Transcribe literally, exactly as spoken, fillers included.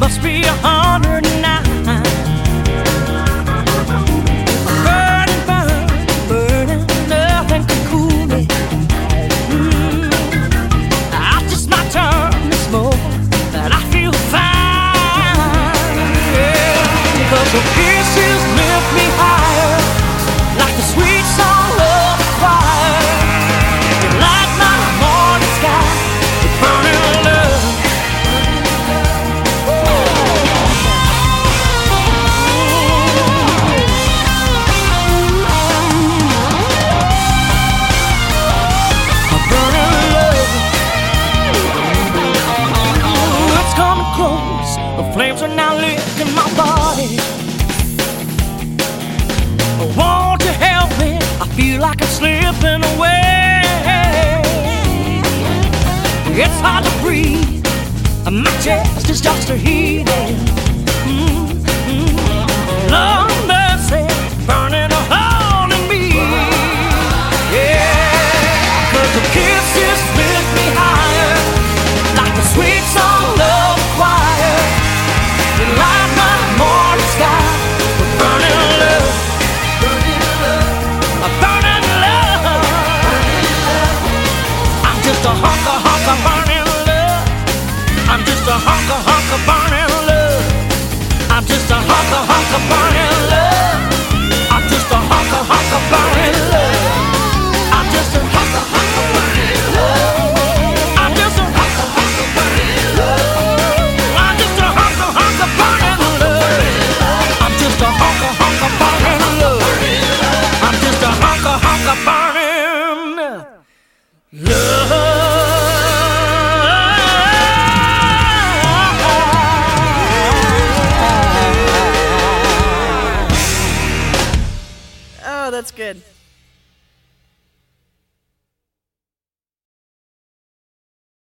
must be a hundred and nine. Burning, burning, burning, nothing can cool me. Mm. After it's my turn to smoke, and I feel fine. Yeah. Cause your kisses lift me higher, like the sweet song of a choir. You light my morning sky with burning love. A burning love. Ooh, it's coming close. The flames are now lit in my body. Won't you help me? I feel like I'm slipping away. It's hard to breathe. My chest is just a heating. Mm, mm. Love mercy, burning a hole in me. Yeah, cause the kisses lift me higher, like the sweet song of a choir. You light my morning sky with burning love. A burning love. I'm just a hunk of hunk of burning love. I'm just a hunk of hunk of burning love. I'm just a hunk of hunk of burning love. I'm just a hunk of hunk of burning love. I'm just a hunk of hunk of burning love. I'm just a hunk of hunk of burning love. I'm just a hunk of hunk of burning love. I'm just a hunk of hunk of burning love. I'm just a hunk of hunk of burning love. Oh, that's good.